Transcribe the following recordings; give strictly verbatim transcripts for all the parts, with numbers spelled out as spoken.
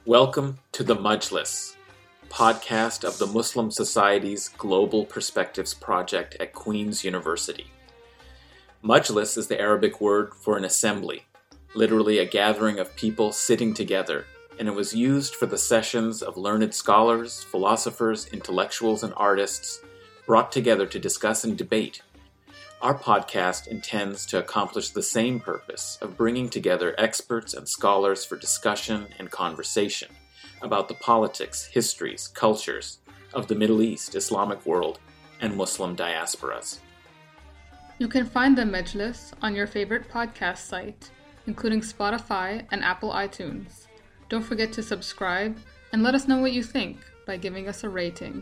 Welcome to the Majlis, podcast of the Muslim Society's Global Perspectives Project at Queen's University. Majlis is the Arabic word for an assembly, literally a gathering of people sitting together, and it was used for the sessions of learned scholars, philosophers, intellectuals, and artists brought together to discuss and debate. Our podcast intends to accomplish the same purpose of bringing together experts and scholars for discussion and conversation about the politics, histories, cultures of the Middle East, Islamic world, and Muslim diasporas. You can find the Majlis on your favorite podcast site, including Spotify and Apple iTunes. Don't forget to subscribe and let us know what you think by giving us a rating.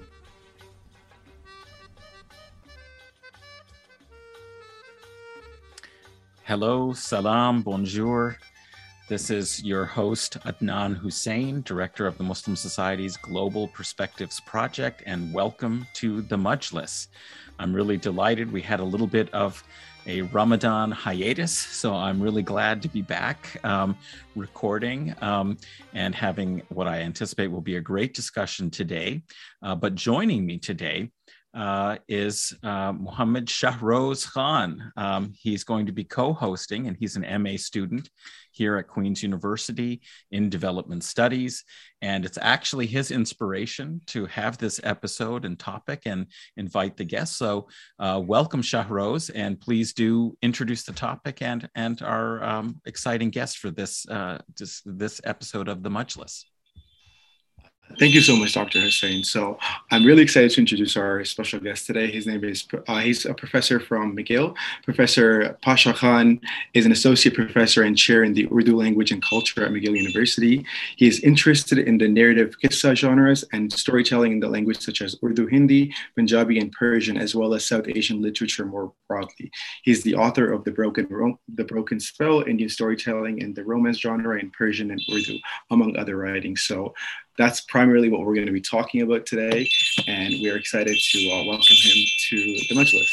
Hello, salam, bonjour. This is your host, Adnan Hussein, Director of the Muslim Society's Global Perspectives Project, and welcome to the Majlis. I'm really delighted. We had a little bit of a Ramadan hiatus, so I'm really glad to be back um, recording um, and having what I anticipate will be a great discussion today. Uh, but joining me today Uh, is uh, Muhammad Shahroz Khan. Um, he's going to be co-hosting, and he's an M A student here at Queen's University in Development Studies. And it's actually his inspiration to have this episode and topic and invite the guests. So uh, welcome, Shahroz, and please do introduce the topic and, and our um, exciting guest for this, uh, this, this episode of the Majlis. Thank you so much, Doctor Hussein. So I'm really excited to introduce our special guest today. His name is, uh, he's a professor from McGill. Professor Pasha Khan is an associate professor and chair in the Urdu language and culture at McGill University. He is interested in the narrative qissa genres and storytelling in the language such as Urdu, Hindi, Punjabi, and Persian, as well as South Asian literature more broadly. He's the author of The Broken, Ro- the Broken Spell, Indian Storytelling in the Romance genre in Persian and Urdu, among other writings. So that's primarily what we're going to be talking about today, and we're excited to uh, welcome him to the Majlis.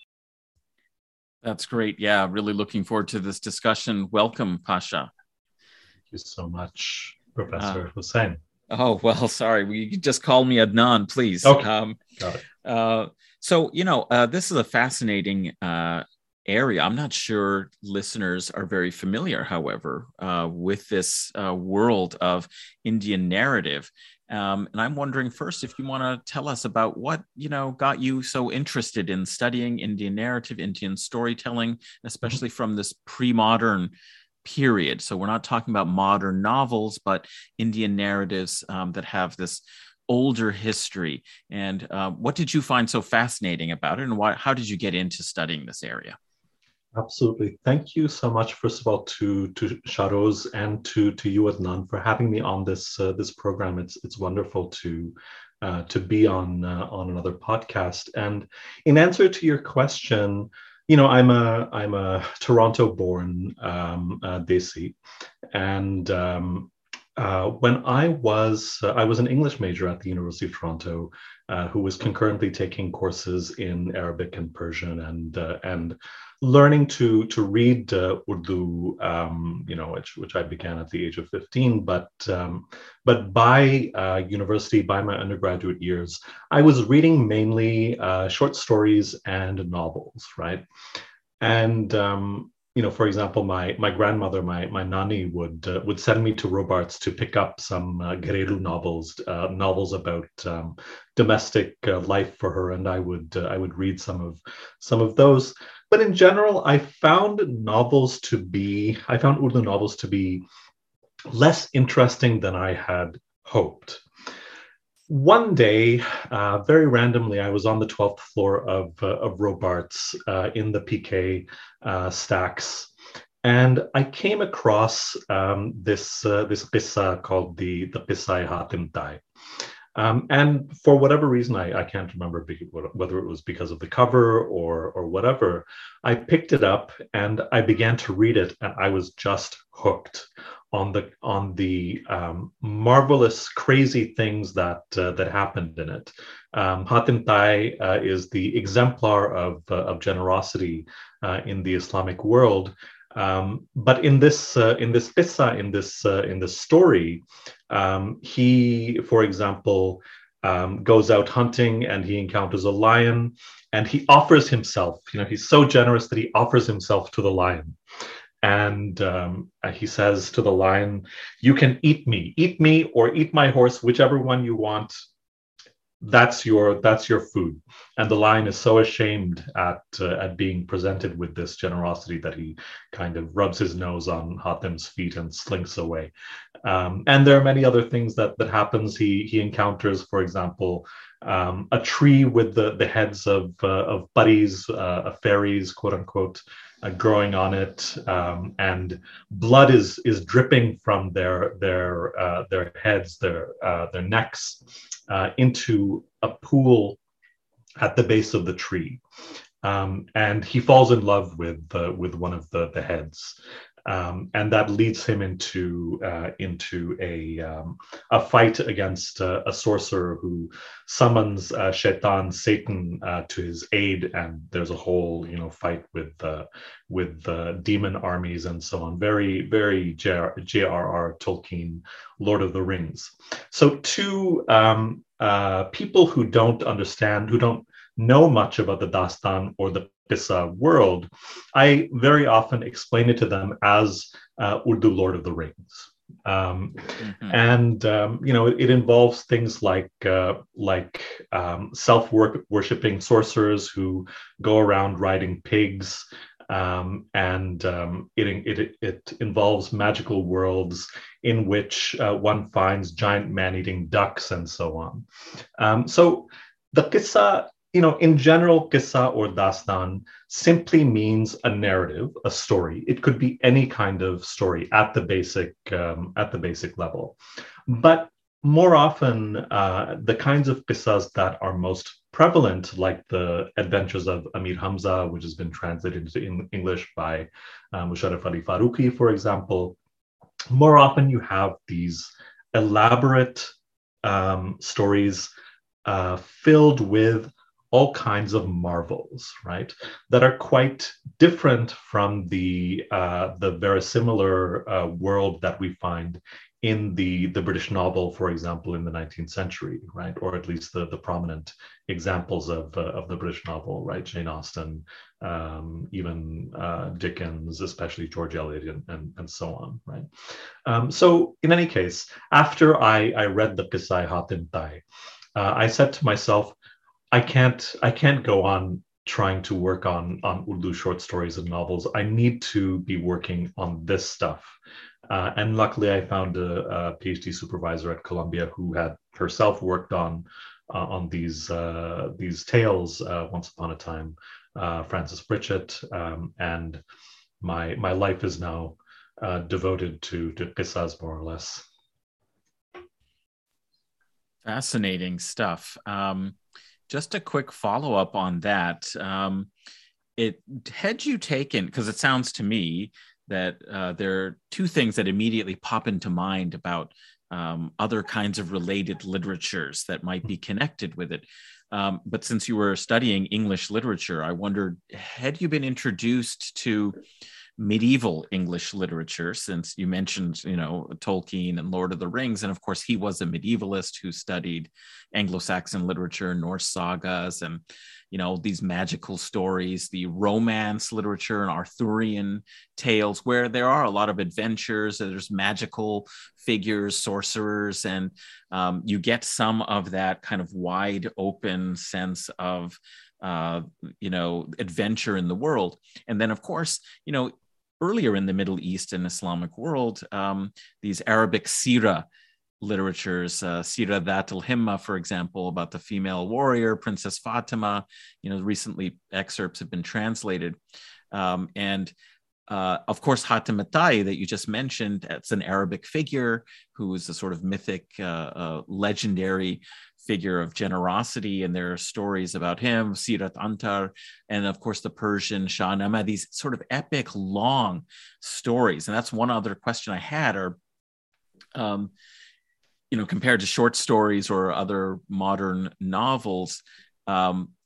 That's great. Yeah, really looking forward to this discussion. Welcome, Pasha. Thank you so much, Professor uh, Hussein. Oh, well, sorry. We just call me Adnan, please. Okay, um, got it. Uh, so, you know, uh, this is a fascinating uh, area. I'm not sure listeners are very familiar, however, uh, with this uh, world of Indian narrative. Um, and I'm wondering first if you want to tell us about what, you know, got you so interested in studying Indian narrative, Indian storytelling, especially mm-hmm. from this pre-modern period. So we're not talking about modern novels, but Indian narratives um, that have this older history. And uh, what did you find so fascinating about it? And why, how did you get into studying this area? Absolutely. Thank you so much, first of all, to to Shahroz and to to you, Adnan, for having me on this uh, this program. It's it's wonderful to uh, to be on uh, on another podcast. And in answer to your question, you know, I'm a I'm a Toronto-born um, uh, Desi, and um, uh, when I was uh, I was an English major at the University of Toronto, uh, who was concurrently taking courses in Arabic and Persian and uh, and learning to to read uh, Urdu, um, you know, which which I began at the age of fifteen. But um, but by uh, university, by my undergraduate years, I was reading mainly uh, short stories and novels, right? And um, you know, for example, my my grandmother, my my nani, would uh, would send me to Robarts to pick up some uh, Ghereru novels, uh, novels about um, domestic uh, life for her, and I would uh, I would read some of some of those. But in general, I found novels to be, I found Urdu novels to be less interesting than I had hoped. One day, uh, very randomly, I was on the twelfth floor of, uh, of Robarts uh, in the P K uh, stacks, and I came across um, this uh, this qissa called the, the Qissa-e Hatim Tai. Um, and for whatever reason, I, I can't remember be, whether it was because of the cover or or whatever, I picked it up and I began to read it, and I was just hooked on the on the um, marvelous, crazy things that uh, that happened in it. Um, Hatim Tai uh, is the exemplar of uh, of generosity uh, in the Islamic world. Um, but in this uh, in this qissa, in this uh, in this story, um, he, for example, um, goes out hunting and he encounters a lion, and he offers himself. You know, he's so generous that he offers himself to the lion. And um, he says to the lion, "You can eat me, eat me, or eat my horse, whichever one you want. That's your that's your food." And the lion is so ashamed at uh, at being presented with this generosity that he kind of rubs his nose on Hatem's feet and slinks away. Um, and there are many other things that that happens. He he encounters, for example, um, a tree with the the heads of uh, of buddies, uh, of fairies, quote unquote, uh, growing on it, um, and blood is is dripping from their their uh, their heads, their uh, their necks, uh, into a pool at the base of the tree, um, and he falls in love with uh, with one of the the heads. Um, and that leads him into uh, into a um, a fight against uh, a sorcerer who summons uh, Shaitan, Satan, uh, to his aid, and there's a whole you know fight with uh, with uh, demon armies and so on. Very very J R R Tolkien, Lord of the Rings. So to um, uh, people who don't understand, who don't know much about the Dastan or the qissa world, I very often explain it to them as uh, Urdu Lord of the Rings. Um, mm-hmm. And, um, you know, it, it involves things like uh, like um, self-worshipping sorcerers who go around riding pigs. Um, and um, it, it, it involves magical worlds in which uh, one finds giant man-eating ducks and so on. Um, so the qissa, you know, in general, qissa or dastan simply means a narrative, a story. It could be any kind of story at the basic um, at the basic level. But more often, uh, the kinds of qissas that are most prevalent, like the Adventures of Amir Hamza, which has been translated into English by uh, Musharraf Ali Farooqi, for example, more often you have these elaborate um, stories uh, filled with all kinds of marvels, right, that are quite different from the uh, the verisimilar uh, world that we find in the, the British novel, for example, in the nineteenth century, right, or at least the, the prominent examples of, uh, of the British novel, right, Jane Austen, um, even uh, Dickens, especially George Eliot, and, and, and so on, right. Um, so in any case, after I, I read the Qissa Hatim Tai, uh, I said to myself, I can't I can't go on trying to work on, on Urdu short stories and novels. I need to be working on this stuff. Uh, and luckily, I found a, a PhD supervisor at Columbia who had herself worked on uh, on these uh, these tales uh, once upon a time, uh, Frances Pritchett, um, and my my life is now uh, devoted to to qissas, more or less. Fascinating stuff. Um, Just a quick follow-up on that. Um, it had you taken, because it sounds to me that uh, there are two things that immediately pop into mind about um, other kinds of related literatures that might be connected with it. Um, but since you were studying English literature, I wondered, had you been introduced to medieval English literature, since you mentioned, you know, Tolkien and Lord of the Rings, and of course he was a medievalist who studied Anglo-Saxon literature, Norse sagas, and, you know, these magical stories, the romance literature and Arthurian tales, where there are a lot of adventures, there's magical figures, sorcerers, and um, you get some of that kind of wide open sense of Uh, you know, adventure in the world. And then, of course, you know, earlier in the Middle East and Islamic world, um, these Arabic Sira literatures, uh, Sira Dhat al-Himma, for example, about the female warrior, Princess Fatima, you know, recently excerpts have been translated. Um, and Uh, of course, Hatim Tai that you just mentioned, it's an Arabic figure who is a sort of mythic, uh, uh, legendary figure of generosity, and there are stories about him, Sirat Antar, and of course the Persian Shahnameh, these sort of epic, long stories. And that's one other question I had, are, um, you know, compared to short stories or other modern novels, um,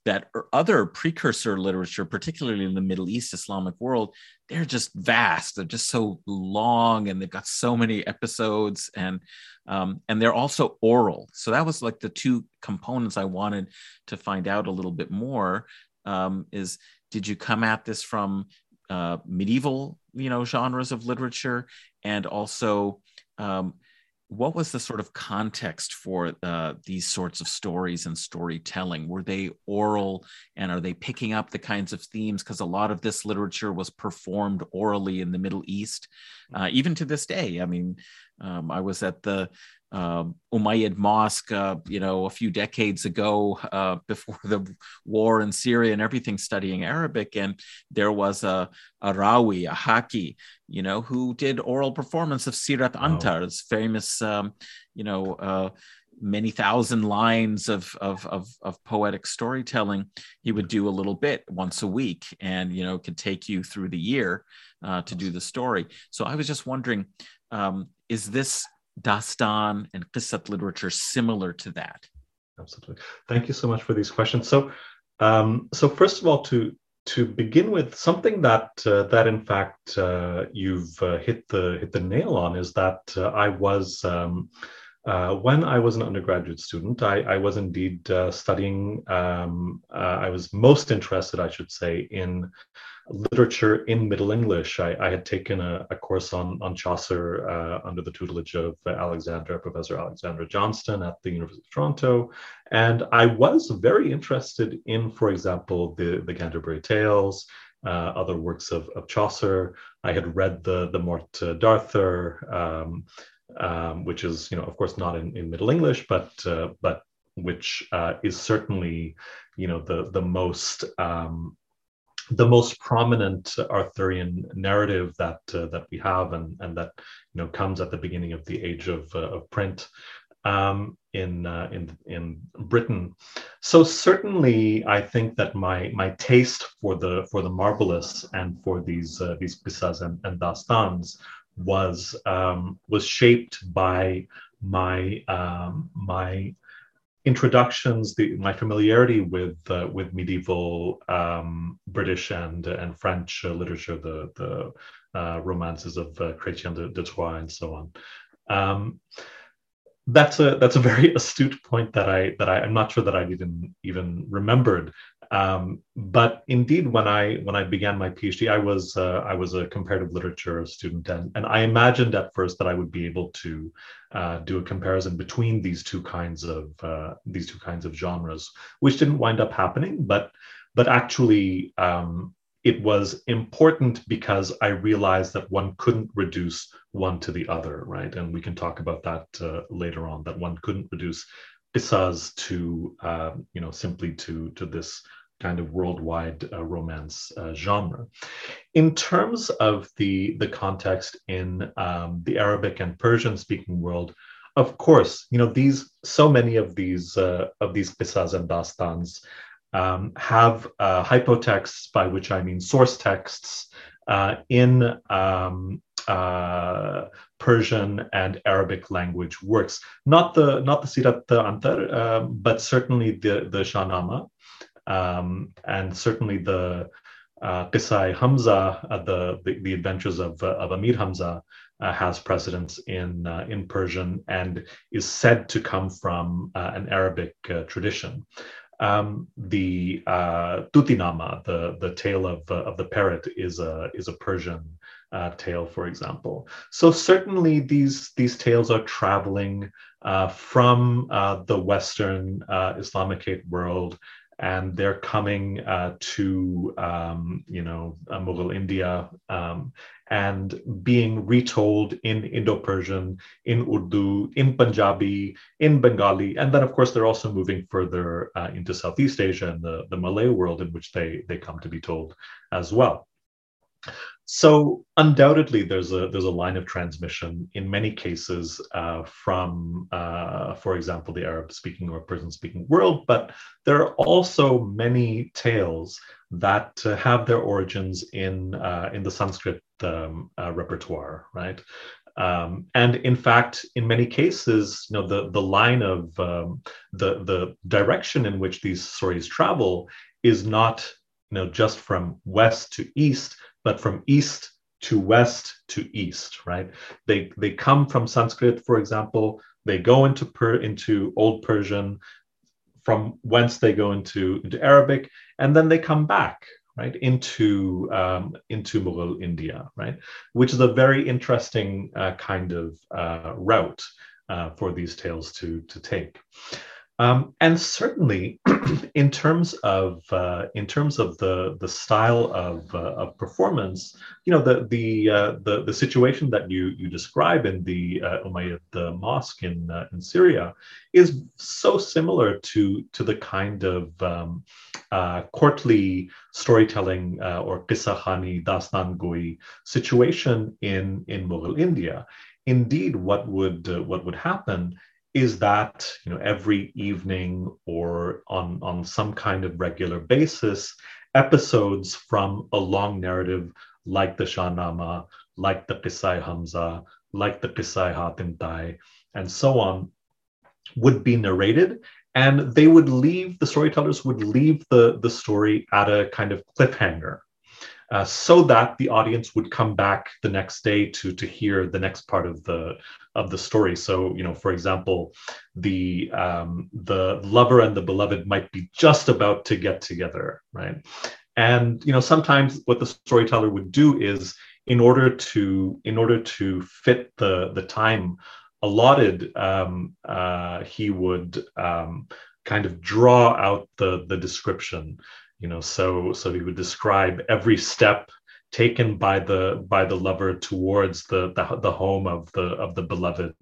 that other precursor literature, particularly in the Middle East Islamic world, they're just vast. They're just so long, and they've got so many episodes, and um, and they're also oral. So that was like the two components I wanted to find out a little bit more. Um, is did you come at this from uh, medieval, you know, genres of literature, and also um, what was the sort of context for uh, these sorts of stories and storytelling? Were they oral, and are they picking up the kinds of themes? Because a lot of this literature was performed orally in the Middle East, uh, even to this day. I mean, um, I was at the uh, Umayyad Mosque, uh, you know, a few decades ago, uh, before the war in Syria and everything, studying Arabic, and there was a, a Rawi, a Haki, you know, who did oral performance of Sirat Antar, this famous, um, you know, uh, many thousand lines of, of, of, of poetic storytelling. He would do a little bit once a week, and, you know, could take you through the year uh, to do the story. So I was just wondering, um, is this Dastan and Qissat literature similar to that? Absolutely. Thank you so much for these questions. So, um, so first of all, to to begin with, something that uh, that in fact uh, you've uh, hit the hit the nail on is that uh, I was um, uh, when I was an undergraduate student, I, I was indeed uh, studying. Um, uh, I was most interested, I should say, in literature in Middle English. I, I had taken a, a course on, on Chaucer uh, under the tutelage of Alexandra, Professor Alexandra Johnston at the University of Toronto. And I was very interested in, for example, the, the Canterbury Tales, uh, other works of, of Chaucer. I had read the, the Morte d'Arthur, um, um, which is, you know, of course, not in, in Middle English, but uh, but which uh, is certainly, you know, the, the most um, the most prominent Arthurian narrative that uh, that we have, and and that, you know, comes at the beginning of the age of uh, of print um, in uh, in in Britain. So certainly, I think that my my taste for the for the marvelous and for these uh, these qissas and, and dastans was um, was shaped by my um, my introductions, the, my familiarity with uh, with medieval um, British and and French uh, literature, the the uh, romances of uh, Chrétien de, de Troyes and so on. Um, that's a that's a very astute point that I that I, I'm not sure that I even even remembered. Um, but indeed, when I when I began my PhD, I was uh, I was a comparative literature student, and and I imagined at first that I would be able to uh, do a comparison between these two kinds of uh, these two kinds of genres, which didn't wind up happening. But but actually, um, it was important because I realized that one couldn't reduce one to the other, right? And we can talk about that uh, later on. That one couldn't reduce qissas to uh, you know simply to to this kind of worldwide uh, romance uh, genre. In terms of the the context in um, the Arabic and Persian speaking world, of course, you know, these so many of these uh, of these qissas and dastans um, have uh, hypotexts, by which I mean source texts uh, in um, uh, Persian and Arabic language works. Not the not the Sirat Antar, uh, but certainly the the Shahnama, um, and certainly the uh, Qissai Hamza, uh, the, the the adventures of uh, of Amir Hamza, uh, has precedence in uh, in Persian and is said to come from uh, an Arabic uh, tradition. Um, the uh, Tutinama, the the tale of uh, of the parrot, is a is a Persian uh, tale, for example. So certainly these these tales are traveling uh, from uh, the Western uh, Islamicate world, and they're coming uh, to um, you know uh, Mughal India um, and being retold in Indo-Persian, in Urdu, in Punjabi, in Bengali, and then of course they're also moving further uh, into Southeast Asia and the, the Malay world, in which they they come to be told as well. So undoubtedly, there's a there's a line of transmission in many cases uh, from, uh, for example, the Arab-speaking or Persian-speaking world, but there are also many tales that uh, have their origins in uh, in the Sanskrit um, uh, repertoire, right? um, and in fact, in many cases, you know, the, the line of um, the, the direction in which these stories travel is not, you know, just from west to east, but from east to west to east, right? They they come from Sanskrit, for example. They go into per, into Old Persian, from whence they go into, into Arabic, and then they come back, right, into um, into Mughal India, right, which is a very interesting uh, kind of uh, route uh, for these tales to to take. Um, and certainly, in terms of uh, in terms of the the style of uh, of performance, you know, the the uh, the the situation that you you describe in the uh, Umayyad the mosque in uh, in Syria is so similar to to the kind of um, uh, courtly storytelling uh, or qissa khani, dastan goi situation in in Mughal India. Indeed, what would uh, what would happen is that, you know, every evening or on, on some kind of regular basis, episodes from a long narrative like the Shahnama, like the Qissai Hamza, like the Qissai Hatim Tai, and so on, would be narrated. And they would leave, the storytellers would leave the, the story at a kind of cliffhanger. Uh, so that the audience would come back the next day to to hear the next part of the of the story. So, you know, for example, the um, the lover and the beloved might be just about to get together, right? And, you know, sometimes what the storyteller would do is, in order to in order to fit the the time allotted, um, uh, he would um, kind of draw out the the description. You know, so so he would describe every step taken by the by the lover towards the the, the home of the of the beloved,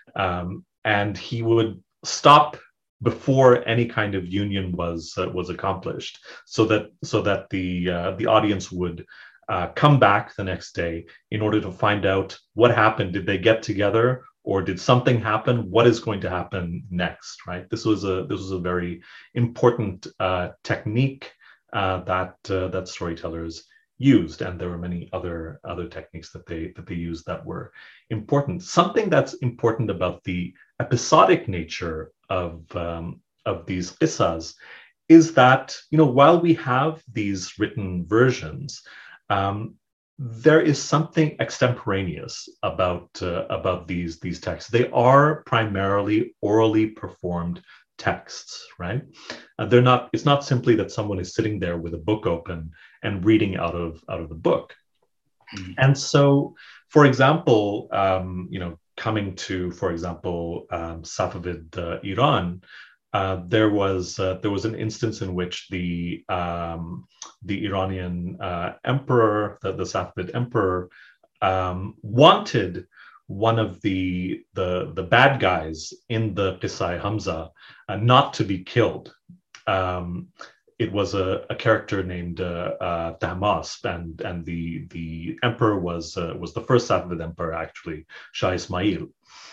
um, and he would stop before any kind of union was uh, was accomplished, so that so that the uh, the audience would uh, come back the next day in order to find out what happened. Did they get together, or did something happen? What is going to happen next? Right. This was a this was a very important uh, technique Uh, that uh, that storytellers used, and there were many other other techniques that they that they used that were important. Something that's important about the episodic nature of um, of these qissas is that, you know, while we have these written versions, um, there is something extemporaneous about uh, about these these texts. They are primarily orally performed texts, right? Uh, they're not. It's not simply that someone is sitting there with a book open and reading out of out of the book. Mm-hmm. And so, for example, um, you know, coming to, for example, um, Safavid uh, Iran, uh, there was uh, there was an instance in which the um, the Iranian uh, emperor, the, the Safavid emperor, um, wanted one of the the the bad guys in the Qissai Hamza uh, not to be killed. Um, it was a, a character named uh, uh, Tahmasp, and and the the emperor was uh, was the first Safavid emperor, actually, Shah Ismail.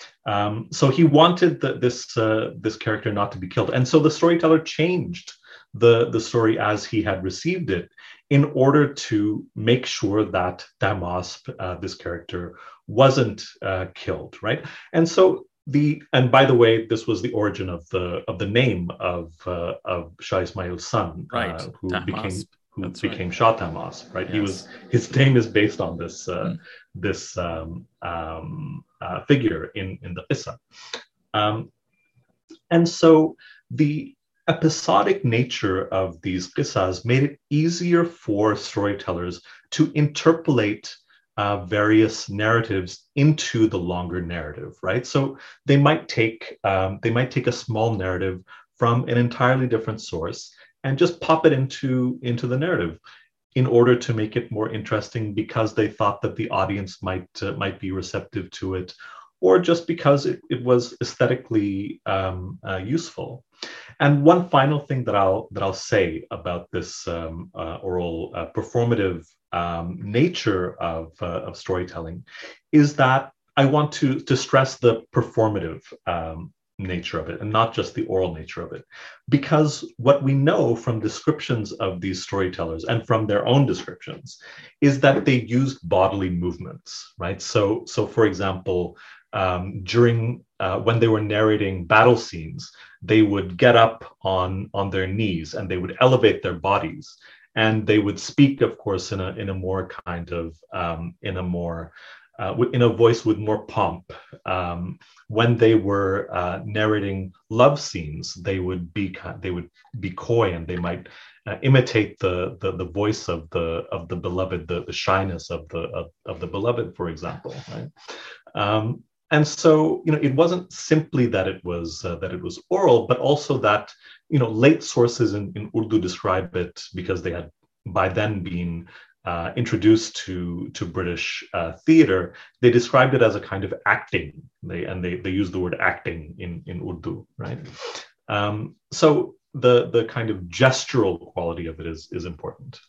Um, so he wanted the, this uh, this character not to be killed, and so the storyteller changed the the story as he had received it in order to make sure that Tahmasp, uh, this character, wasn't uh, killed, right? And so the and by the way, this was the origin of the of the name of uh, of Shah Ismail's son, right? Uh, who Tahmasp. became who That's became right. Shah Tahmasp, right? Yes. He was his name is based on this uh, mm. this um, um, uh, figure in in the qissa, um, and so the episodic nature of these qissas made it easier for storytellers to interpolate uh, various narratives into the longer narrative, right? So they might take um, they might take a small narrative from an entirely different source and just pop it into into the narrative in order to make it more interesting, because they thought that the audience might uh, might be receptive to it, or just because it, it was aesthetically um, uh, useful. And one final thing that I'll that I'll say about this um, uh, oral uh, performative um, nature of uh, of storytelling is that I want to to stress the performative um, nature of it and not just the oral nature of it. Because what we know from descriptions of these storytellers and from their own descriptions is that they used bodily movements, right? So, so for example, um, during uh, when they were narrating battle scenes, they would get up on, on their knees and they would elevate their bodies. And they would speak, of course, in a in a more kind of um, in a more uh, in a voice with more pomp. Um, when they were uh, narrating love scenes, they would be they would be coy and they might uh, imitate the, the the voice of the of the beloved, the, the shyness of the of, of the beloved, for example. Right. Um, and so, you know, it wasn't simply that it was uh, that it was oral, but also that, you know, late sources in, in Urdu describe it because they had by then been uh, introduced to to British uh, theater. They described it as a kind of acting. They and they they use the word acting in in Urdu, right? Um, so the the kind of gestural quality of it is is important.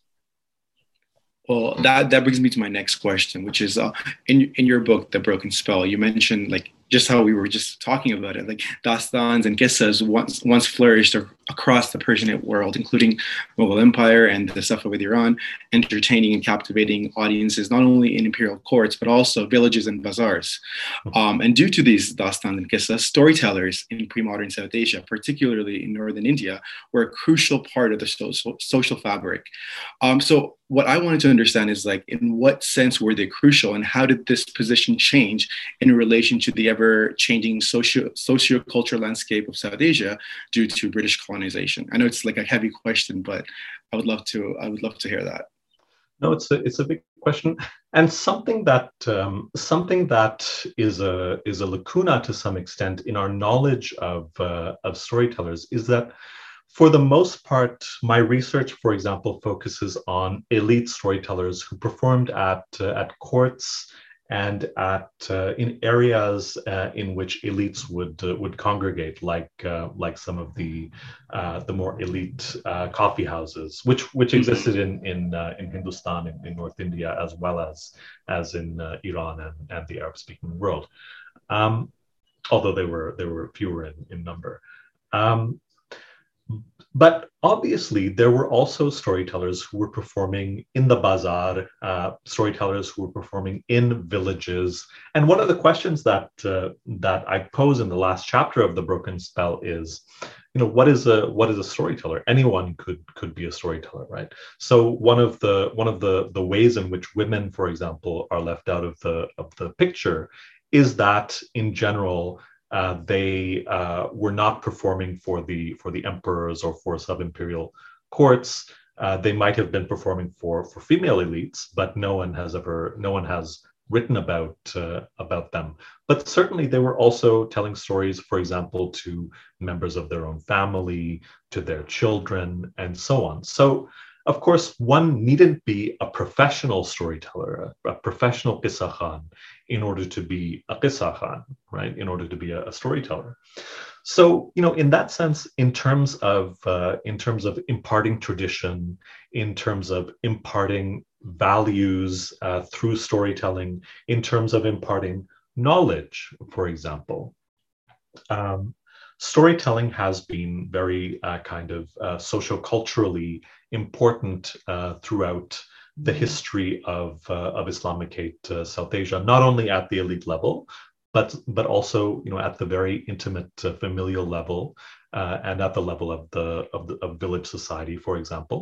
Well, that, that brings me to my next question, which is uh, in in your book, The Broken Spell, you mentioned like just how we were just talking about it, like dastans and qissas once once flourished across the Persianate world, including Mughal Empire and the Safavid Iran, entertaining and captivating audiences not only in imperial courts but also villages and bazaars. Um, and due to these dastans and qissas, storytellers in pre-modern South Asia, particularly in northern India, were a crucial part of the social social fabric. Um, so what I wanted to understand is like, in what sense were they crucial, and how did this position change in relation to the ever-changing socio socio-cultural landscape of South Asia due to British colonization? I know it's like a heavy question, but I would love to. I would love to hear that. No, it's a it's a big question, and something that um, something that is a is a lacuna to some extent in our knowledge of uh, of storytellers is that, for the most part, my research, for example, focuses on elite storytellers who performed at uh, at courts and at uh, in areas uh, in which elites would uh, would congregate, like uh, like some of the uh, the more elite uh, coffee houses, which which existed in in uh, in Hindustan, in, in North India, as well as as in uh, Iran and, and the Arab-speaking world, um, although they were they were fewer in, in number. Um, But obviously, there were also storytellers who were performing in the bazaar, uh, storytellers who were performing in villages. And one of the questions that uh, that I pose in the last chapter of The Broken Spell is, you know, what is a what is a storyteller? Anyone could could be a storyteller, right? So one of the one of the the ways in which women, for example, are left out of the of the picture is that in general, Uh, they uh, were not performing for the for the emperors or for sub-imperial courts. Uh, they might have been performing for for female elites, but no one has ever no one has written about uh, about them. But certainly, they were also telling stories, for example, to members of their own family, to their children, and so on. So, of course, one needn't be a professional storyteller, a, a professional qissa khan, in order to be a qissa khan, right? In order to be a, a storyteller. So, you know, in that sense, in terms of uh, in terms of imparting tradition, in terms of imparting values uh, through storytelling, in terms of imparting knowledge, for example, um, storytelling has been very uh, kind of uh, socio-culturally important uh, throughout the history of uh, of Islamicate uh, South Asia, not only at the elite level, but but also, you know, at the very intimate uh, familial level uh, and at the level of the of the of village society, for example.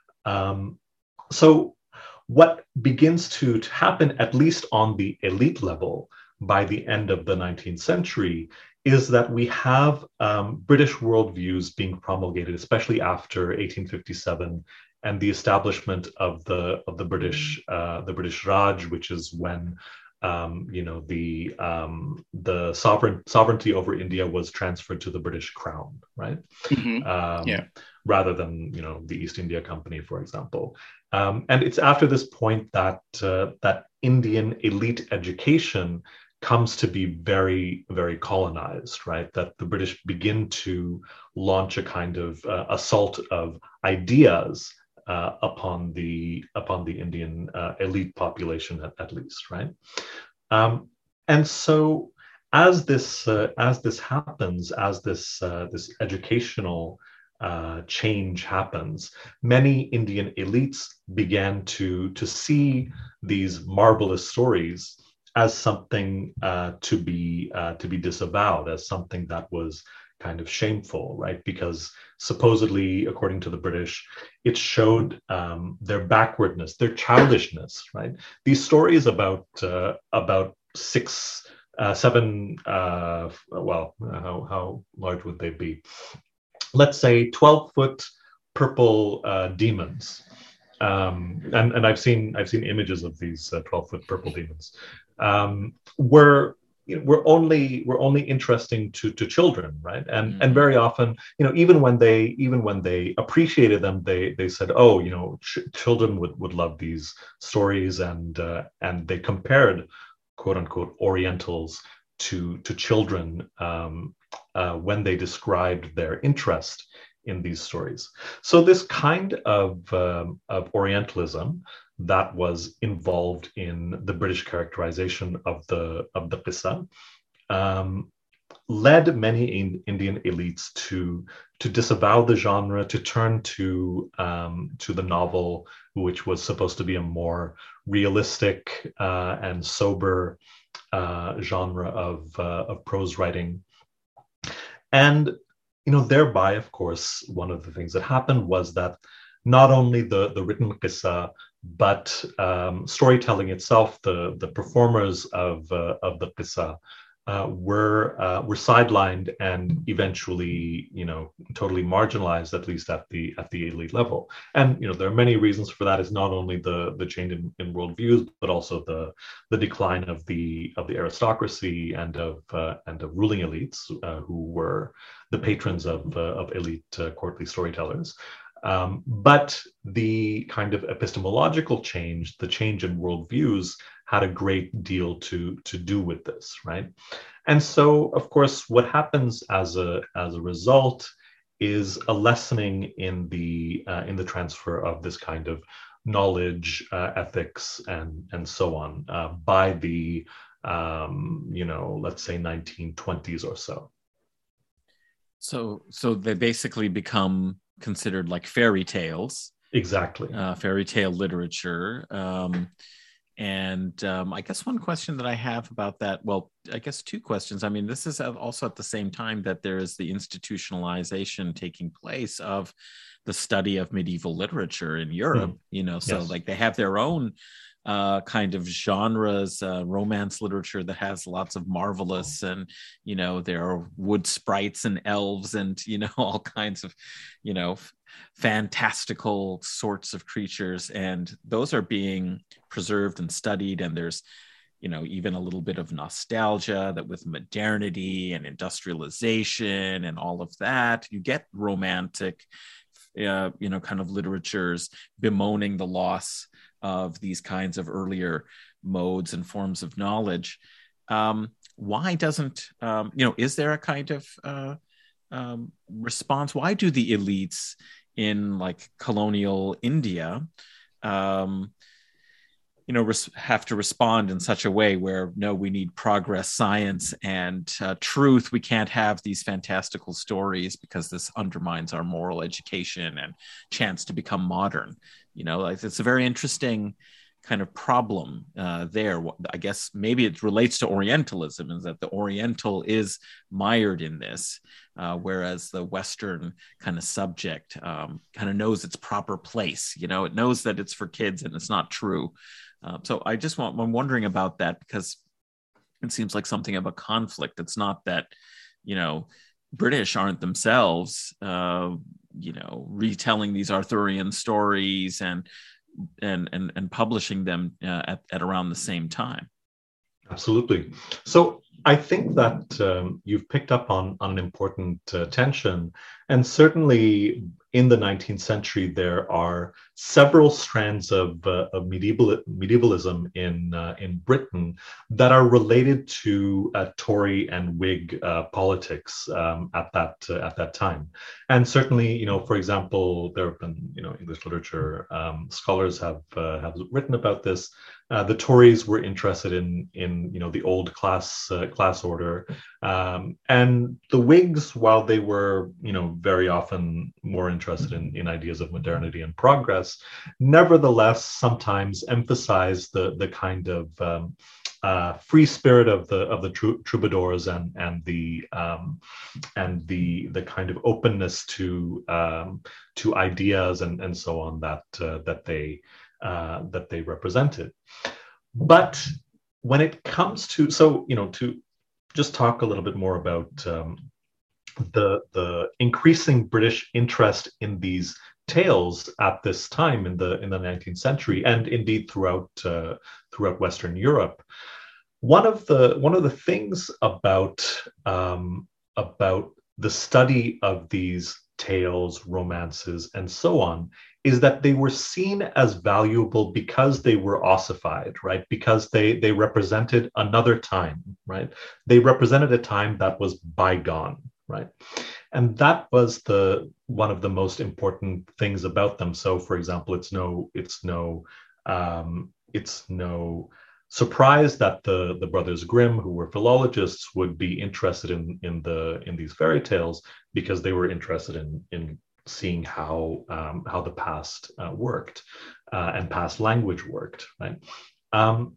Um, so what begins to, to happen, at least on the elite level, by the end of the nineteenth century, is that we have um, British worldviews being promulgated, especially after eighteen fifty-seven and the establishment of the of the British uh, the British Raj, which is when um, you know the um, the sovereign sovereignty over India was transferred to the British Crown, right? Mm-hmm. Um, yeah. Rather than, you know, the East India Company, for example. Um, and it's after this point that uh, that Indian elite education comes to be very, very colonized, right? That the British begin to launch a kind of uh, assault of ideas uh, upon the upon the Indian uh, elite population, at, at least, right? Um, and so as this uh, as this happens, as this uh, this educational uh, change happens, many Indian elites began to to see these marvelous stories as something uh, to be uh, to be disavowed, as something that was kind of shameful, right? Because supposedly, according to the British, it showed um, their backwardness, their childishness, right? These stories about uh, about six, uh, seven, uh, well, how, how large would they be? Let's say twelve foot purple uh, demons. Um, and, and I've seen I've seen images of these uh, twelve foot purple demons. Um, were were only were only interesting to to children, right? And mm-hmm. and very often, you know, even when they even when they appreciated them, they they said, oh, you know, ch- children would, would love these stories, and uh, and they compared, quote unquote, Orientals to to children um, uh, when they described their interest in these stories. So this kind of um, of Orientalism that was involved in the British characterization of the of the qissa um, led many in, Indian elites to to disavow the genre, to turn to um, to the novel, which was supposed to be a more realistic uh, and sober uh, genre of uh, of prose writing. And you know, thereby, of course, one of the things that happened was that not only the, the written qissa, but um, storytelling itself, the, the performers of, uh, of the qissa uh, were uh, were sidelined and eventually, you know, totally marginalized, at least at the at the elite level. And you know, there are many reasons for that. It's not only the the change in, in worldviews, but also the the decline of the of the aristocracy and of uh, and of ruling elites uh, who were the patrons of uh, of elite uh, courtly storytellers. Um, but the kind of epistemological change, the change in worldviews, had a great deal to to do with this, right? And so, of course, what happens as a as a result is a lessening in the uh, in the transfer of this kind of knowledge, uh, ethics, and and so on uh, by the um, you know, let's say nineteen twenties or so. So, so they basically become considered like fairy tales. Exactly. Uh, fairy tale literature. Um, and um, I guess one question that I have about that, well, I guess two questions. I mean, this is also at the same time that there is the institutionalization taking place of the study of medieval literature in Europe, mm. you know, so yes. like they have their own uh, kind of genres, uh, romance literature that has lots of marvelous and, you know, there are wood sprites and elves and, you know, all kinds of, you know, f- fantastical sorts of creatures. And those are being preserved and studied. And there's, you know, even a little bit of nostalgia that with modernity and industrialization and all of that, you get romantic, uh, you know, kind of literatures bemoaning the loss of these kinds of earlier modes and forms of knowledge. Um, why doesn't, um, you know, is there a kind of uh, um, response? Why do the elites in like colonial India, um, you know, res- have to respond in such a way where, no, we need progress, science, and uh, truth. We can't have these fantastical stories because this undermines our moral education and chance to become modern. You know, like, it's a very interesting kind of problem uh, there. I guess maybe it relates to Orientalism, is that the Oriental is mired in this, uh, whereas the Western kind of subject um, kind of knows its proper place. You know, it knows that it's for kids and it's not true. Uh, so I just want, I'm wondering about that, because it seems like something of a conflict. It's not that, you know, British aren't themselves, uh, you know, retelling these Arthurian stories and and and, and publishing them uh, at, at around the same time. Absolutely. So I think that um, you've picked up on, on an important uh, tension, and certainly in the nineteenth century, there are several strands of, uh, of medieval medievalism in uh, in Britain that are related to uh, Tory and Whig uh, politics um, at that uh, at that time. And certainly, you know, for example, there have been, you know, English literature um, scholars have uh, have written about this. Uh, the Tories were interested in in you know the old class uh, class order, um, and the Whigs, while they were you know very often more interested in, in ideas of modernity and progress, nevertheless sometimes emphasized the the kind of um, uh, free spirit of the of the tr- troubadours and and the um, and the the kind of openness to um, to ideas and and so on that uh, that they. Uh, that they represented. But when it comes to, so, you know, to just talk a little bit more about um, the, the increasing British interest in these tales at this time in the in the nineteenth century, and indeed throughout uh, throughout Western Europe, one of the one of the things about um, about the study of these tales, romances, and so on, is that they were seen as valuable because they were ossified, right? Because they they represented another time, right? They represented a time that was bygone, right? And that was the one of the most important things about them. So, for example, it's no it's no um, it's no surprise that the the brothers Grimm, who were philologists, would be interested in in the in these fairy tales, because they were interested in in seeing how um, how the past uh, worked uh, and past language worked, right? Um,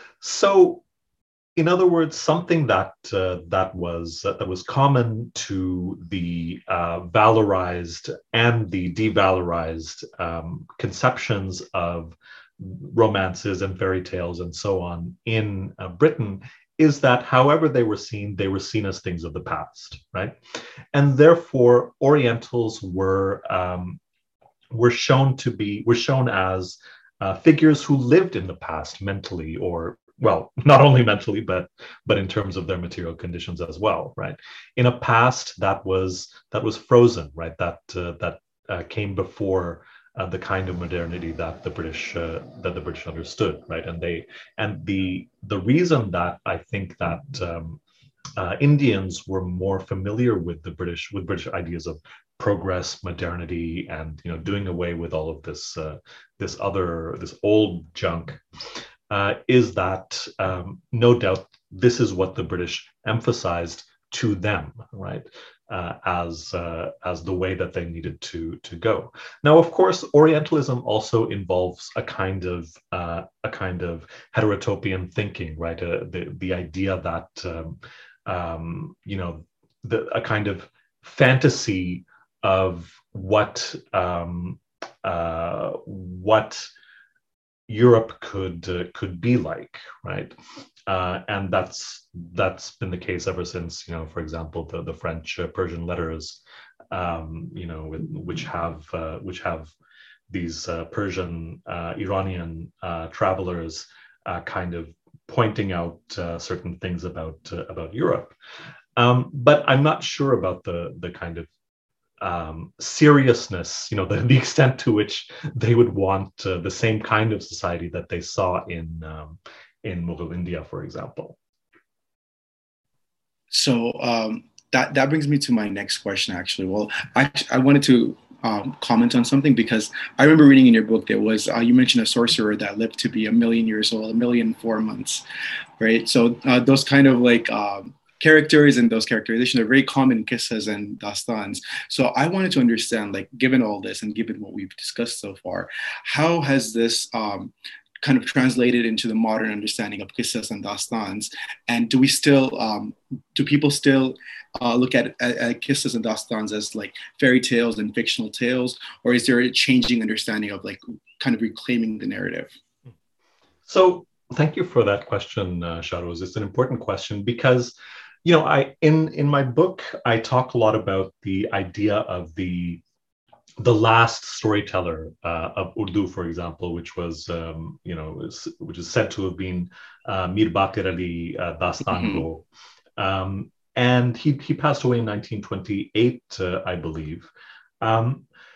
so, in other words, something that uh, that was uh, that was common to the uh, valorized and the devalorized um, conceptions of romances and fairy tales and so on in uh, Britain is that however they were seen, they were seen as things of the past, right? And therefore, Orientals were um, were shown to be were shown as uh, figures who lived in the past mentally, or well, not only mentally, but but in terms of their material conditions as well, right? In a past that was that was frozen, right? That uh, that uh, came before Uh, the kind of modernity that the British uh, that the British understood, right? And they and the the reason that I think that um, uh, Indians were more familiar with the British with British ideas of progress, modernity, and you know doing away with all of this uh, this other this old junk uh, is that um, no doubt this is what the British emphasized to them, right? Uh, as uh, as the way that they needed to to go. Now, of course, Orientalism also involves a kind of uh, a kind of heterotopian thinking, right? Uh, the the idea that um, um, you know the a kind of fantasy of what um, uh, what Europe could uh, could be like, right? Uh, and that's that's been the case ever since, you know, for example, the the French uh, Persian letters, um, you know, which have uh, which have these uh, Persian uh, Iranian uh, travelers uh, kind of pointing out uh, certain things about uh, about Europe. Um, but I'm not sure about the the kind of um, seriousness, you know, the, the extent to which they would want uh, the same kind of society that they saw in um, in Mughal India, for example. So um, that that brings me to my next question. Actually, well, I I wanted to um, comment on something, because I remember reading in your book there was uh, you mentioned a sorcerer that lived to be a million years old, a million and four months, right? So uh, those kind of like um, characters and those characterizations are very common in qissas and dastans. So I wanted to understand, like, given all this and given what we've discussed so far, how has this um, kind of translated into the modern understanding of qissas and dastans? And do we still, um, do people still uh, look at, at, at qissas and dastans as like fairy tales and fictional tales, or is there a changing understanding of like kind of reclaiming the narrative? So thank you for that question, uh, Shahroz. It's an important question because, you know, I in in my book I talk a lot about the idea of the the last storyteller uh, of Urdu, for example, which was, um, you know, is, which is said to have been uh, Mir Baqir Ali uh, Dastango. Mm-hmm. Um, and he, he passed away in nineteen twenty-eight, uh, I believe. Um,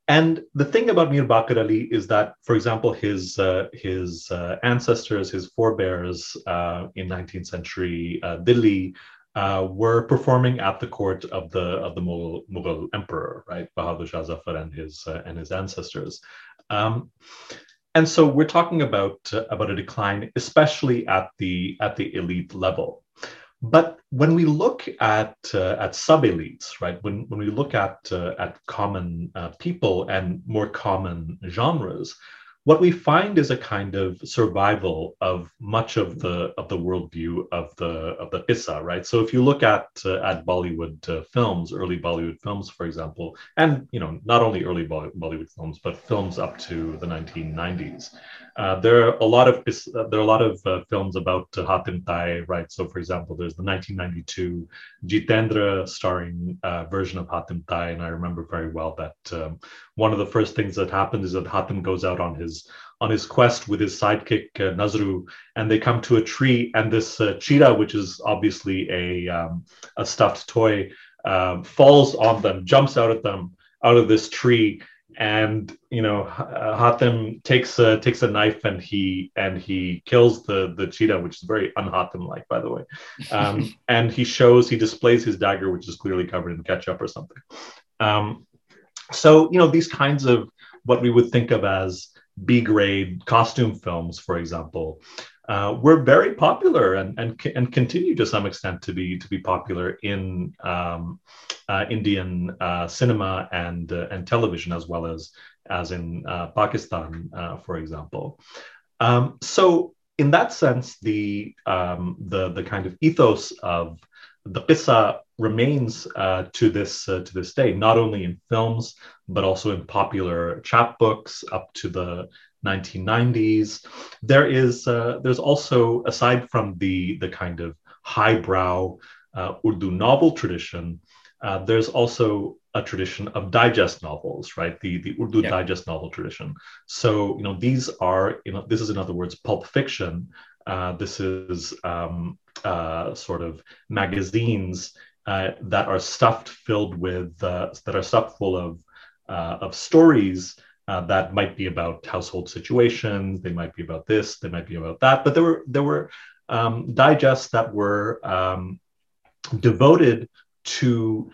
And the thing about Mir Baqir Ali is that, for example, his uh, his uh, ancestors, his forebears uh, in nineteenth century uh, Delhi uh, were performing at the court of the of the Mughal, Mughal emperor, right, Bahadur Shah Zafar and his uh, and his ancestors. Um, and so we're talking about uh, about a decline, especially at the at the elite level. But when we look at uh, at sub-elites, right, when, when we look at uh, at common uh, people and more common genres, what we find is a kind of survival of much of the of the worldview of the of the qissa, right? So if you look at uh, at Bollywood uh, films, early Bollywood films, for example, and you know not only early Bollywood films, but films up to the nineteen nineties, uh, there are a lot of uh, there are a lot of uh, films about uh, Hatim Tai, right? So for example, there's the nineteen ninety-two Jitendra starring uh, version of Hatim Tai, and I remember very well that um, one of the first things that happened is that Hatim goes out on his on his quest with his sidekick uh, Nazru, and they come to a tree, and this uh, cheetah, which is obviously a um, a stuffed toy, uh, falls on them, jumps out at them out of this tree, and you know uh, Hatim takes a, takes a knife and he and he kills the the cheetah, which is very un-Hatim like, by the way, um, and he shows he displays his dagger, which is clearly covered in ketchup or something. Um, so you know these kinds of what we would think of as B-grade costume films, for example, uh, were very popular and, and and continue to some extent to be to be popular in um, uh, Indian uh, cinema and uh, and television, as well as as in uh, Pakistan, uh, for example. Um, so in that sense, the um, the the kind of ethos of the qissa remains uh, to this uh, to this day, not only in films but also in popular chapbooks up to the nineteen nineties. There is uh, there's also, aside from the the kind of highbrow uh, Urdu novel tradition, uh, there's also a tradition of digest novels, right? The the Urdu yeah. digest novel tradition. So you know these are you know this is in other words pulp fiction. Uh, this is um, uh, sort of magazines uh, that are stuffed filled with uh, that are stuffed full of uh, of stories uh, that might be about household situations. They might be about this. They might be about that. But there were there were um, digests that were um, devoted to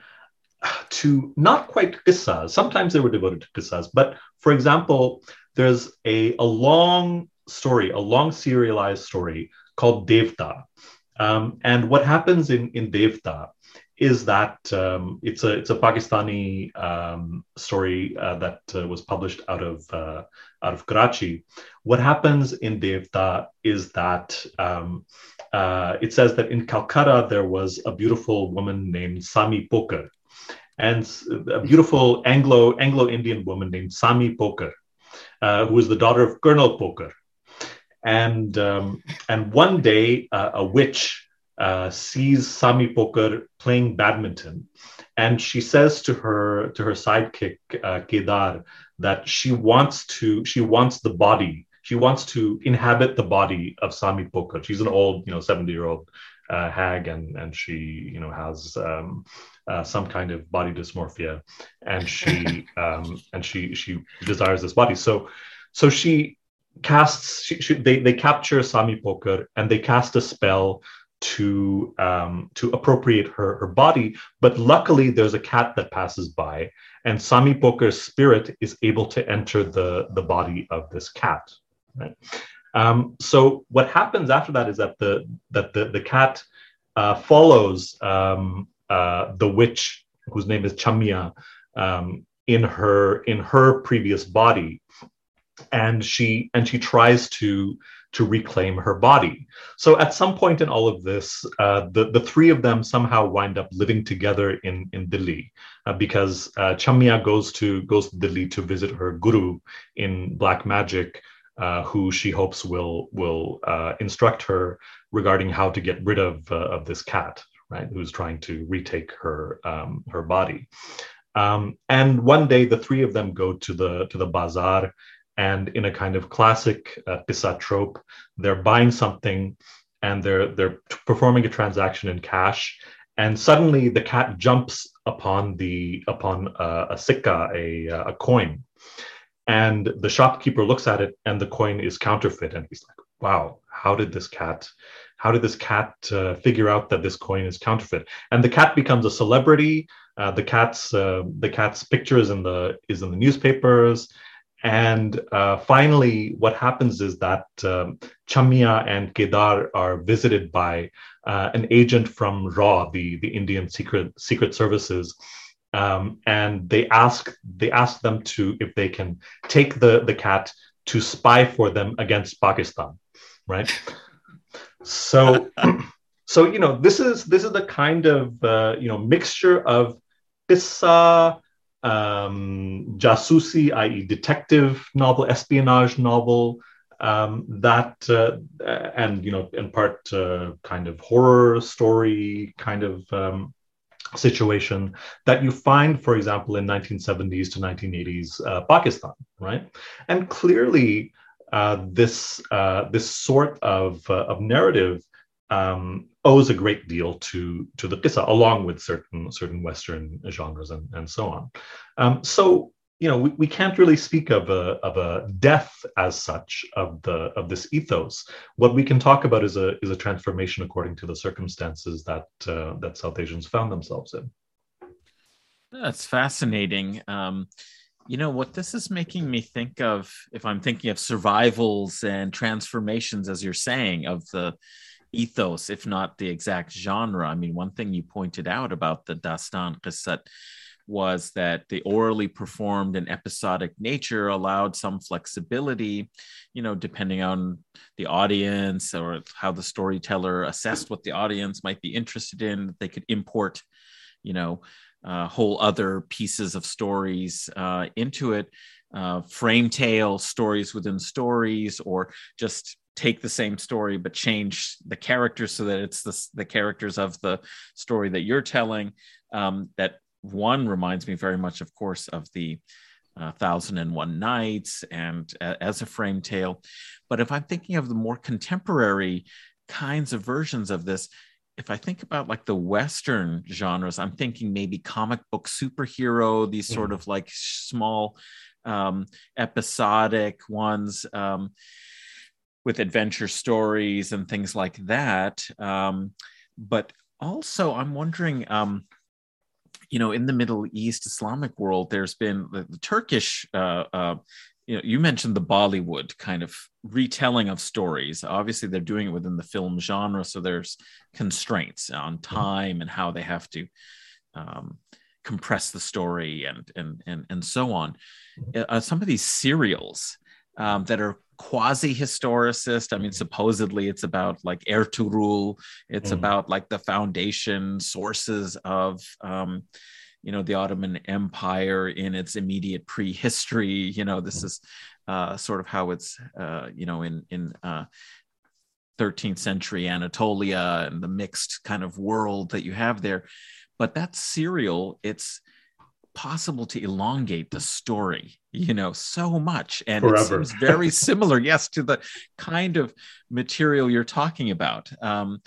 to not quite qissas. Sometimes they were devoted to qissas. But for example, there's a a long story, a long serialized story called Devta. Um, and what happens in, in Devta is that um, it's a it's a Pakistani um, story uh, that uh, was published out of uh, out of Karachi. What happens in Devta is that um, uh, it says that in Calcutta there was a beautiful woman named Sami Pokar, and a beautiful Anglo Anglo Indian woman named Sami Pokar, uh, who was the daughter of Colonel Pokar. And um, and one day, uh, a witch uh, sees Sami Pokar playing badminton, and she says to her to her sidekick uh, Kedar that she wants to she wants the body she wants to inhabit the body of Sami Pokar. She's an old you know seventy year old uh, hag, and and she you know has um, uh, some kind of body dysmorphia, and she um, and she she desires this body. So so she. casts she, she, they they capture Sami Pokar and they cast a spell to um to appropriate her her body, but luckily there's a cat that passes by, and Sami Pokar's spirit is able to enter the the body of this cat, right? Um so what happens after that is that the that the the cat uh follows um uh the witch, whose name is Chamia, um in her in her previous body, and she and she tries to to reclaim her body. So at some point in all of this, uh, the the three of them somehow wind up living together in in Delhi, uh, because uh, Chamia goes to goes to Delhi to visit her guru in black magic, uh, who she hopes will will uh, instruct her regarding how to get rid of uh, of this cat, right? Who's trying to retake her um, her body. Um, and one day, the three of them go to the to the bazaar. And in a kind of classic uh, qissa trope, they're buying something and they're they're performing a transaction in cash. and suddenly the cat jumps upon the upon uh, a sikka, a a coin, and the shopkeeper looks at it, and the coin is counterfeit, and he's like, "Wow, how did this cat, how did this cat uh, figure out that this coin is counterfeit?" And the cat becomes a celebrity. Uh, the cat's uh, the cat's picture is in the is in the newspapers, and uh, finally, what happens is that um, Chamia and Kedar are visited by uh, an agent from R A W, the the Indian Secret Secret Services, um, and they ask they ask them to if they can take the the cat to spy for them against Pakistan, right? So, so you know, this is this is the kind of uh, you know mixture of qissa, um, jasusi, that is, detective novel, espionage novel, um, that uh, and you know, in part uh, kind of horror story kind of um, situation that you find, for example, in nineteen seventies to nineteen eighties uh, Pakistan, right? And clearly, uh, this uh, this sort of uh, of narrative um, owes a great deal to to the qissa, along with certain certain Western genres and, and so on. Um, so you know, we, we can't really speak of a of a death as such of the of this ethos. What we can talk about is a is a transformation according to the circumstances that uh, that South Asians found themselves in. That's fascinating. Um, you know, what this is making me think of, if I'm thinking of survivals and transformations, as you're saying, of the ethos, if not the exact genre. I mean, one thing you pointed out about the Dastan Qissat was that the orally performed and episodic nature allowed some flexibility, you know, depending on the audience or how the storyteller assessed what the audience might be interested in. They could import, you know, uh, whole other pieces of stories uh, into it, uh, frame tale stories within stories, or just take the same story but change the characters so that it's the, the characters of the story that you're telling. Um, that one reminds me very much, of course, of the uh, Thousand and One Nights and uh, as a frame tale. But if I'm thinking of the more contemporary kinds of versions of this, if I think about like the Western genres, I'm thinking maybe comic book superhero, these sort mm. of like small um, episodic ones um, with adventure stories and things like that. Um, but also I'm wondering, um, you know, in the Middle East Islamic world, there's been the, the Turkish, uh, uh, you know, you mentioned the Bollywood kind of retelling of stories. Obviously, they're doing it within the film genre, so there's constraints on time and how they have to um, compress the story and and and and so on. Uh, some of these serials um, that are quasi-historicist. I mean, supposedly it's about like Ertugrul. It's mm. about like the foundation sources of, um, you know, the Ottoman Empire in its immediate prehistory. You know, this mm. is uh, sort of how it's, uh, you know, in in uh, thirteenth century Anatolia and the mixed kind of world that you have there. But that serial, it's possible to elongate the story, you know, so much. And Forever. It seems very similar, yes, to the kind of material you're talking about. Um,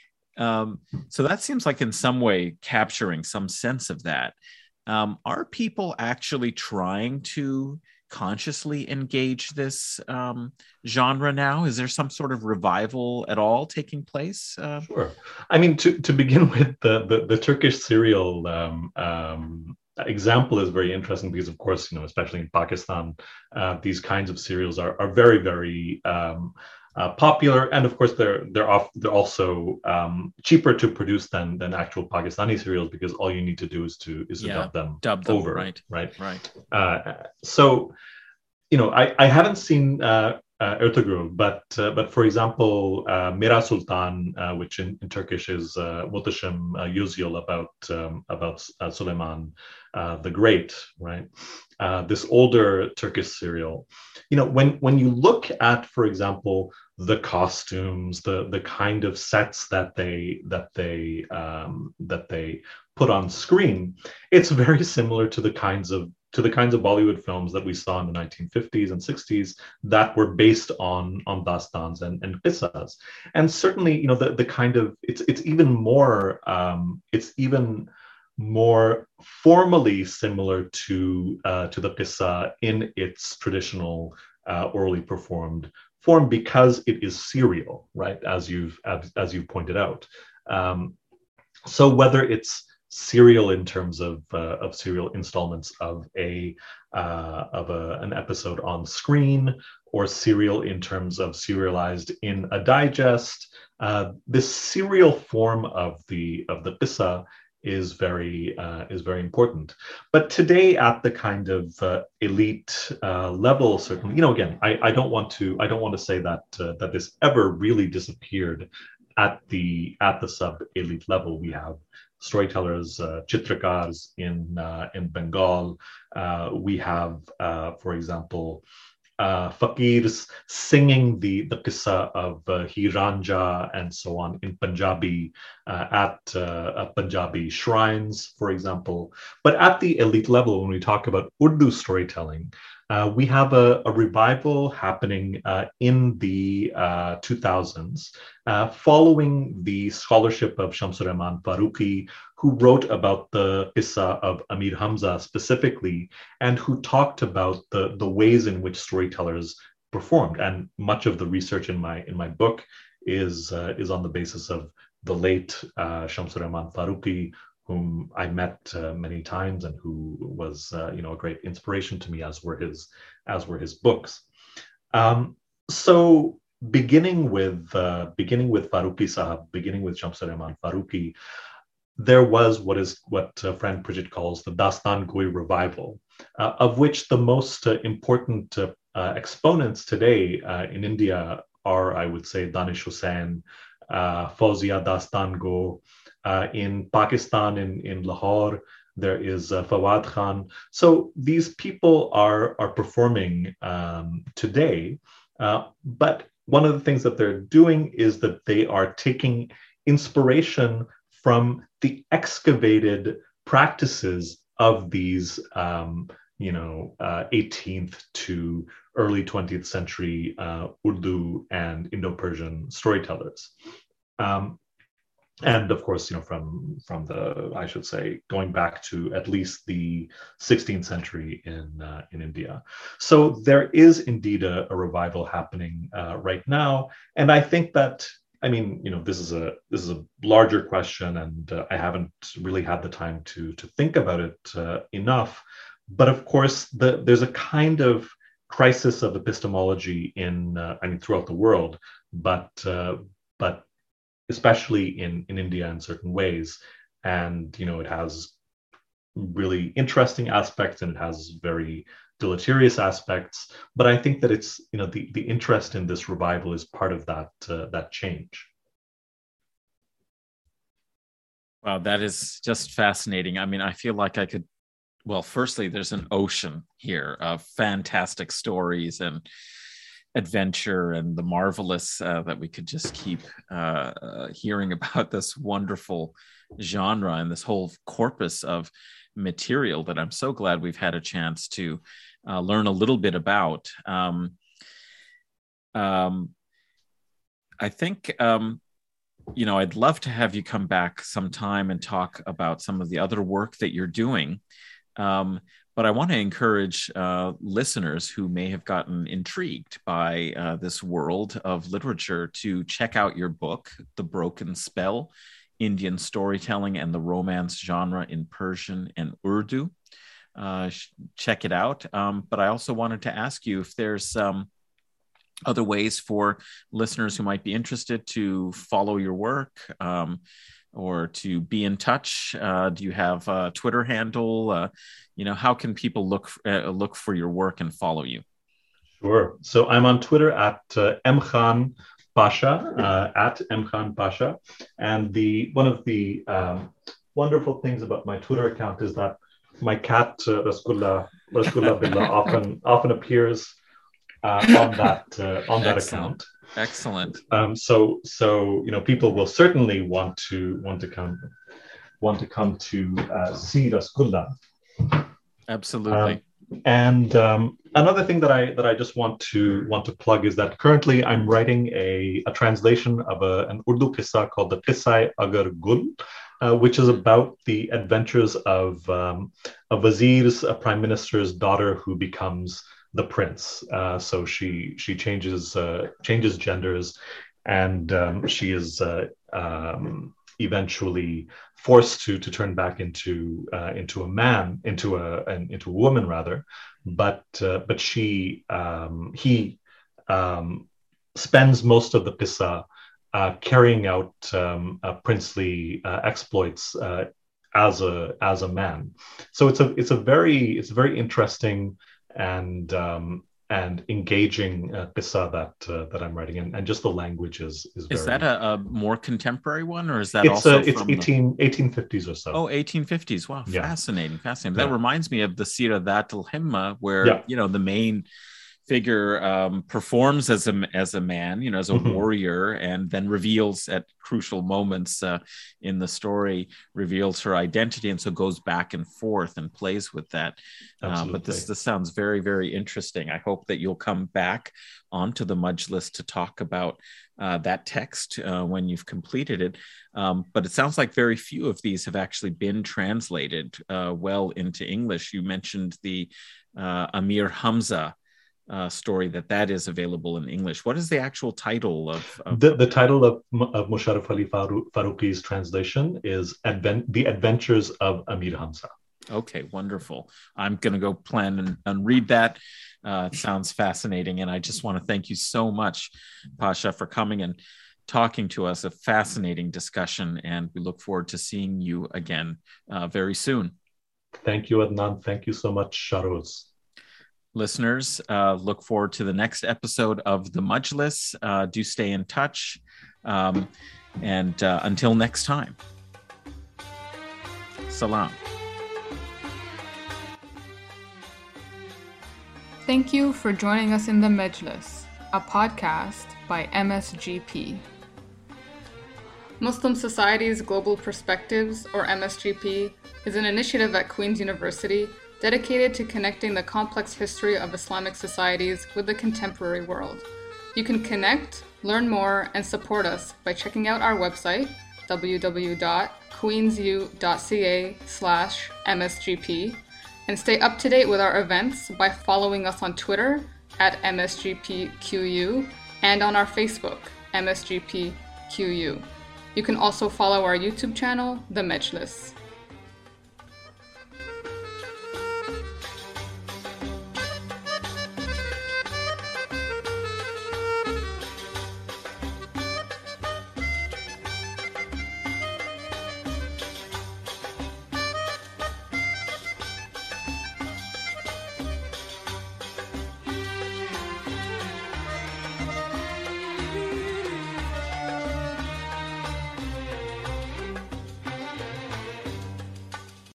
um, so that seems like in some way capturing some sense of that. Um, are people actually trying to consciously engage this um, genre now? Is there some sort of revival at all taking place? Uh, sure. I mean, to, to begin with, the, the, the Turkish serial um, um, example is very interesting because, of course, you know, especially in Pakistan, uh, these kinds of serials are, are very, very um, uh, popular, and of course, they're they're off, they're also um, cheaper to produce than than actual Pakistani serials because all you need to do is to is to yeah, dub them dub them over, right, right, right. Uh, so, you know, I I haven't seen Uh, Uh, Ertugrul, but uh, but for example, uh, Mira Sultan, uh, which in, in Turkish is uh, Muhteşem uh, Yüzyıl, about um, about uh, Suleiman uh, the Great, right? Uh, this older Turkish serial. You know, when when you look at, for example, the costumes, the the kind of sets that they that they um, that they put on screen, it's very similar to the kinds of to the kinds of Bollywood films that we saw in the nineteen fifties and sixties that were based on on dastans and, and qissas. And certainly, you know, the, the kind of, it's it's even more, um, it's even more formally similar to uh, to the qissa in its traditional uh, orally performed form, because it is serial, right? As you've as, as you've pointed out. Um, so whether it's serial in terms of uh, of serial installments of a uh, of a, an episode on screen, or serial in terms of serialized in a digest, uh, this serial form of the of the qissa is very uh, is very important. But today, at the kind of uh, elite uh, level, certainly, you know, again, I, I don't want to I don't want to say that uh, that this ever really disappeared at the at the sub elite level. We have storytellers, uh, chitrakars in uh, in Bengal. Uh, we have, uh, for example, uh, fakirs singing the the qissa of uh, Hiranja and so on in Punjabi uh, at uh, Punjabi shrines, for example. But at the elite level, when we talk about Urdu storytelling, uh, we have a, a revival happening uh, in the uh, two thousands, uh, following the scholarship of Shamsur Rahman Farooqi, who wrote about the qissa of Amir Hamza specifically, and who talked about the, the ways in which storytellers performed. And much of the research in my in my book is uh, is on the basis of the late uh, Shamsur Rahman Farooqi, whom I met uh, many times and who was uh, you know a great inspiration to me, as were his as were his books. Um, so beginning with uh, beginning with Farooqi Sahab, beginning with Shamsur Rahman Farooqi, there was what is what uh, friend Prijit calls the Dastan Goi revival, uh, of which the most uh, important uh, uh, exponents today uh, in India are, I would say, Danish Hussain, uh, Fauzia Dastan Go. Uh, in Pakistan, in, in Lahore, there is uh, Fawad Khan. So these people are, are performing um, today, uh, but one of the things that they're doing is that they are taking inspiration from the excavated practices of these, um, you know, uh, eighteenth to early twentieth century uh, Urdu and Indo-Persian storytellers. Um, and of course, you know, from from the, I should say, going back to at least the sixteenth century in uh, in India. So there is indeed a, a revival happening uh, right now, and I think that, I mean, you know, this is a this is a larger question, and uh, I haven't really had the time to to think about it uh, enough. But of course, the, there's a kind of crisis of epistemology in, uh, I mean, throughout the world, but uh, but especially in in India in certain ways, and you know, it has really interesting aspects and it has very deleterious aspects, but I think that it's, you know, the, the interest in this revival is part of that uh, that change. Wow, that is just fascinating. I mean, I feel like I could, well, firstly, there's an ocean here of fantastic stories and adventure and the marvelous uh, that we could just keep uh, uh, hearing about this wonderful genre and this whole corpus of material that I'm so glad we've had a chance to uh, learn a little bit about. Um, um, I think, um, you know, I'd love to have you come back sometime and talk about some of the other work that you're doing. Um, but I want to encourage uh, listeners who may have gotten intrigued by uh, this world of literature to check out your book, The Broken Spell: Indian Storytelling and the Romance Genre in Persian and Urdu. Uh, check it out. Um, but I also wanted to ask you if there's um, other ways for listeners who might be interested to follow your work um, or to be in touch. Uh, do you have a Twitter handle? Uh, you know, how can people look uh, look for your work and follow you? Sure. So I'm on Twitter at uh, mkhan Pasha, uh, at mkhan Pasha. And the one of the um, wonderful things about my Twitter account is that my cat, uh, Rasgulla, Rasgulla Billah, often often appears uh, on that uh, on that Excellent. account. Excellent. Um, so so you know, people will certainly want to want to come want to come to uh, see Rasgulla. Absolutely. Um, and um, another thing that I that I just want to want to plug is that currently I'm writing a, a translation of a, an Urdu qissa called the Qissai Agar Gul, uh, which is about the adventures of um, a vazir's, a prime minister's daughter who becomes the prince. Uh, so she she changes uh, changes genders, and um, she is uh, um, eventually forced to to turn back into uh, into a man, into a an, into a woman rather, but uh, but she um, he um, spends most of the qissa uh, carrying out um, uh, princely uh, exploits uh, as a as a man. So it's a it's a very it's a very interesting and um, and engaging uh, qissa that uh, that I'm writing, and, and just the language is is, is very, that a, a more contemporary one, or is that it's also a, it's from eighteen, the... eighteen fifties or so. Oh, eighteen fifties. Wow, yeah. fascinating, fascinating. Yeah. That reminds me of the Sira Dhat al-Himma, where yeah. you know the main figure um, performs as a as a man, you know, as a mm-hmm. warrior, and then reveals at crucial moments uh, in the story, reveals her identity, and so goes back and forth and plays with that. Uh, but this this sounds very, very interesting. I hope that you'll come back onto the Majlis to talk about uh, that text uh, when you've completed it. Um, but it sounds like very few of these have actually been translated uh, well into English. You mentioned the uh, Amir Hamza Uh, story that that is available in English. What is the actual title of, of... The, the title of, of Musharraf Ali Faruqi's translation is Advent, The Adventures of Amir Hamza. Okay, wonderful. I'm going to go plan and, and read that. Uh, it sounds fascinating, and I just want to thank you so much, Pasha, for coming and talking to us. A fascinating discussion, and we look forward to seeing you again uh, very soon. Thank you, Adnan. Thank you so much, Shahroz. Listeners, uh, look forward to the next episode of The Majlis. Uh, do stay in touch. Um, and uh, until next time, salam. Thank you for joining us in The Majlis, a podcast by M S G P. Muslim Society's Global Perspectives, or M S G P, is an initiative at Queen's University dedicated to connecting the complex history of Islamic societies with the contemporary world. You can connect, learn more, and support us by checking out our website, w w w dot queensu dot c a slash m s g p, and stay up to date with our events by following us on Twitter at M S G P Q U and on our Facebook, M S G P Q U. You can also follow our YouTube channel, The Majlis.